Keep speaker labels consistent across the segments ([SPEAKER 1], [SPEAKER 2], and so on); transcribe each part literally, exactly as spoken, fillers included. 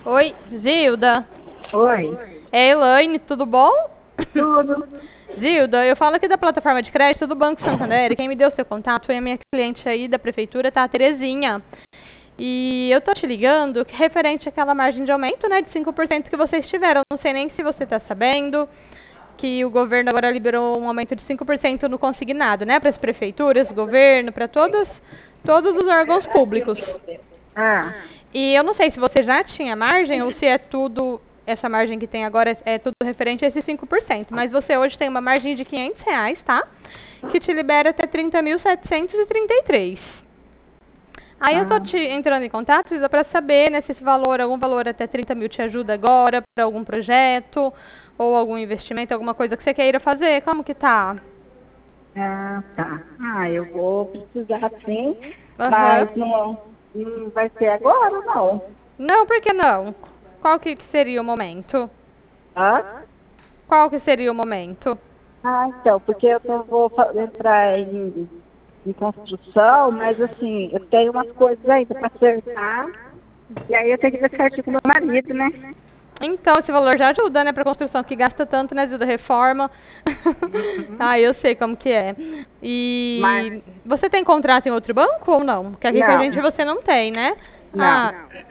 [SPEAKER 1] Oi, Zilda.
[SPEAKER 2] Oi.
[SPEAKER 1] É Elaine, tudo bom?
[SPEAKER 2] Tudo.
[SPEAKER 1] Zilda, eu falo aqui da plataforma de crédito do Banco Santander. E quem me deu seu contato foi a minha cliente aí da prefeitura, tá? A Terezinha. E eu tô te ligando que referente àquela margem de aumento, né, de cinco por cento que vocês tiveram. Não sei nem se você tá sabendo que o governo agora liberou um aumento de cinco por cento no consignado, né, para as prefeituras, governo, para todos, todos os órgãos públicos.
[SPEAKER 2] Ah,
[SPEAKER 1] E eu não sei se você já tinha margem ou se é tudo, essa margem que tem agora é, é tudo referente a esses cinco por cento. Mas você hoje tem uma margem de quinhentos reais, tá? Que te libera até trinta mil setecentos e trinta e três. Aí eu tô
[SPEAKER 2] ah,
[SPEAKER 1] te entrando em contato, Isa, para saber, né, se esse valor, algum valor até trinta mil te ajuda agora para algum projeto ou algum investimento, alguma coisa que você queira fazer. Como que tá?
[SPEAKER 2] ah, tá. Ah, eu vou precisar sim,
[SPEAKER 1] Aham.
[SPEAKER 2] mas não, não vai ser agora, não.
[SPEAKER 1] Não, por que não? Qual que seria o momento?
[SPEAKER 2] Ah,
[SPEAKER 1] Qual que seria o momento?
[SPEAKER 2] ah então, porque eu tô, vou fa- entrar em, em construção, mas assim, eu tenho umas coisas ainda para acertar, e aí eu tenho que ver certinho com meu marido, né?
[SPEAKER 1] Então, esse valor já ajuda, né, para construção, que gasta tanto, né, da reforma.
[SPEAKER 2] Uhum.
[SPEAKER 1] Ah, eu sei como que é.
[SPEAKER 2] Mas,
[SPEAKER 1] E você tem contrato em outro banco ou não? Porque aqui com a
[SPEAKER 2] não,
[SPEAKER 1] gente você não tem, né?
[SPEAKER 2] não.
[SPEAKER 1] Ah,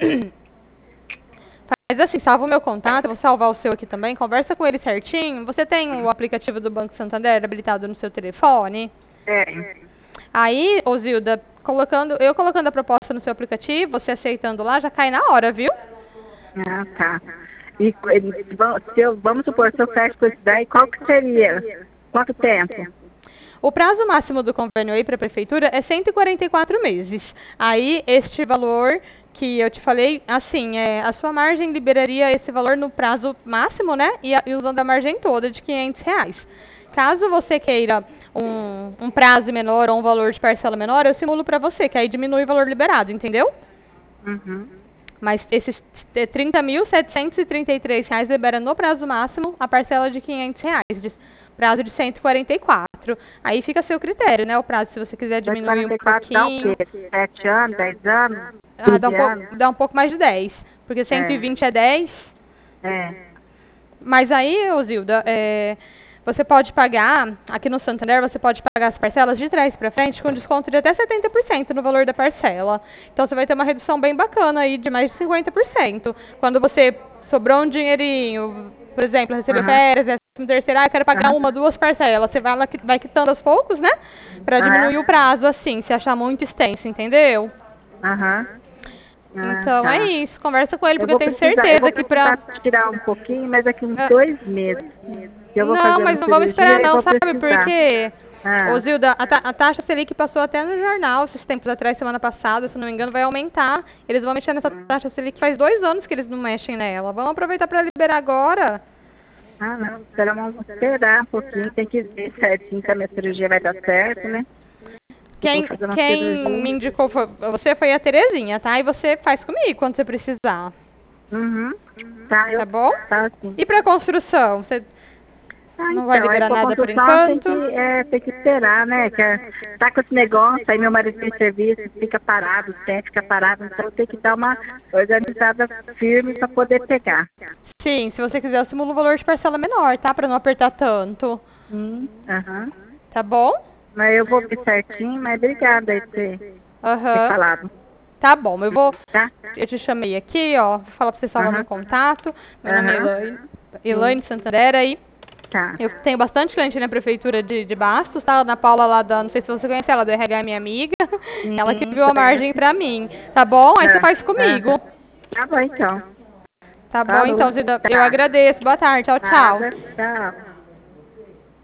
[SPEAKER 1] mas assim, salva o meu contato, eu vou salvar o seu aqui também, conversa com ele certinho. Você tem o aplicativo do Banco Santander habilitado no seu telefone?
[SPEAKER 2] É.
[SPEAKER 1] Aí, ô Zilda, colocando, eu colocando a proposta no seu aplicativo, você aceitando lá, já cai na hora, viu?
[SPEAKER 2] Ah, tá. E co- ele- va- se eu, vamos supor, se eu fecho com isso daí, qual que seria? Quanto tempo?
[SPEAKER 1] O prazo máximo do convênio aí para a prefeitura é cento e quarenta e quatro meses. Aí, este valor que eu te falei, assim, é, a sua margem liberaria esse valor no prazo máximo, né? E, a- e usando a margem toda de quinhentos reais. Caso você queira um, um prazo menor ou um valor de parcela menor, eu simulo para você, que aí diminui o valor liberado, entendeu?
[SPEAKER 2] Uhum.
[SPEAKER 1] Mas esses eh, trinta mil setecentos e trinta e três reais libera no prazo máximo a parcela de quinhentos reais, de prazo de cento e quarenta e quatro. Aí fica a seu critério, né? O prazo, se você quiser diminuir um
[SPEAKER 2] cento e quarenta e quatro dá o
[SPEAKER 1] pouquinho,
[SPEAKER 2] quê? Sete anos, dez anos,
[SPEAKER 1] ah, dá um
[SPEAKER 2] quinze
[SPEAKER 1] pouco,
[SPEAKER 2] anos?
[SPEAKER 1] dá um pouco mais de dez, porque cento e
[SPEAKER 2] É,
[SPEAKER 1] vinte é dez.
[SPEAKER 2] é.
[SPEAKER 1] Mas aí, ô Zilda, é, você pode pagar, aqui no Santander, você pode pagar as parcelas de trás para frente com desconto de até setenta por cento no valor da parcela. Então você vai ter uma redução bem bacana aí de mais de cinquenta por cento. Quando você sobrou um dinheirinho, por exemplo, recebeu
[SPEAKER 2] Aham,
[SPEAKER 1] férias, décimo terceiro, ah, eu quero pagar
[SPEAKER 2] aham,
[SPEAKER 1] uma, duas parcelas. Você vai lá, que- vai quitando aos poucos, né? Para diminuir o
[SPEAKER 2] aham,
[SPEAKER 1] prazo, assim, se achar muito extenso, entendeu?
[SPEAKER 2] aham. Ah,
[SPEAKER 1] Então é
[SPEAKER 2] tá.
[SPEAKER 1] isso, conversa com ele,
[SPEAKER 2] Eu
[SPEAKER 1] porque eu
[SPEAKER 2] vou
[SPEAKER 1] tenho
[SPEAKER 2] precisar, eu vou
[SPEAKER 1] certeza que pra...
[SPEAKER 2] precisar tirar um pouquinho, mas daqui uns
[SPEAKER 1] Ah,
[SPEAKER 2] dois meses. Que eu vou
[SPEAKER 1] não,
[SPEAKER 2] fazer uma
[SPEAKER 1] mas não vamos esperar
[SPEAKER 2] cirurgia e
[SPEAKER 1] não,
[SPEAKER 2] vou
[SPEAKER 1] sabe?
[SPEAKER 2] precisar.
[SPEAKER 1] Porque, ô
[SPEAKER 2] Ah,
[SPEAKER 1] Zilda, a, ta a taxa Selic passou até no jornal esses tempos atrás, semana passada, se não me engano, vai aumentar. Eles vão mexer nessa taxa Selic faz dois anos que eles não mexem nela. Vamos aproveitar para liberar agora.
[SPEAKER 2] ah não, esperar, vamos esperar um pouquinho, tem que ver certinho se a minha cirurgia vai dar certo, né? Eu vou
[SPEAKER 1] Quem,
[SPEAKER 2] fazer uma
[SPEAKER 1] quem me
[SPEAKER 2] cirurgia.
[SPEAKER 1] indicou foi, você foi a Terezinha, tá? E você faz comigo quando você precisar,
[SPEAKER 2] Uhum. Tá, eu,
[SPEAKER 1] tá bom?
[SPEAKER 2] tá sim.
[SPEAKER 1] E para construção, você
[SPEAKER 2] Ah,
[SPEAKER 1] não vai
[SPEAKER 2] então, aí
[SPEAKER 1] liberar
[SPEAKER 2] pra
[SPEAKER 1] nada por
[SPEAKER 2] construção tem
[SPEAKER 1] enquanto?
[SPEAKER 2] que, é, tem que esperar, né? Que é, tá com esse negócio, aí meu marido tem serviço, fica parado, o tempo fica parado, então tem que dar uma organizada firme para poder pegar.
[SPEAKER 1] Sim, se você quiser, eu simulo um valor de parcela menor, tá? Para não apertar tanto,
[SPEAKER 2] Hum, aham.
[SPEAKER 1] tá bom?
[SPEAKER 2] Mas eu vou ver certinho, mas obrigada aí por ter, ter
[SPEAKER 1] Aham.
[SPEAKER 2] falado,
[SPEAKER 1] Tá bom, eu vou.
[SPEAKER 2] tá?
[SPEAKER 1] Eu te chamei aqui, ó. Vou falar pra você salvar meu
[SPEAKER 2] Aham,
[SPEAKER 1] contato. Meu nome é
[SPEAKER 2] aham,
[SPEAKER 1] Elaine,
[SPEAKER 2] sim,
[SPEAKER 1] Elaine Santander aí.
[SPEAKER 2] tá.
[SPEAKER 1] Eu tenho bastante cliente na prefeitura de, de Bastos, tá? A Ana Paula lá da. Não sei se você conhece ela, do R H é minha amiga. Ela que
[SPEAKER 2] Sim,
[SPEAKER 1] viu a margem
[SPEAKER 2] conheço.
[SPEAKER 1] pra mim. Tá bom? Aí você
[SPEAKER 2] Ah,
[SPEAKER 1] faz comigo.
[SPEAKER 2] aham. Tá bom então.
[SPEAKER 1] Tá bom,
[SPEAKER 2] Falou,
[SPEAKER 1] então, Zida. Eu
[SPEAKER 2] tá.
[SPEAKER 1] agradeço. Boa tarde. Tchau, tchau.
[SPEAKER 2] Nada, tchau.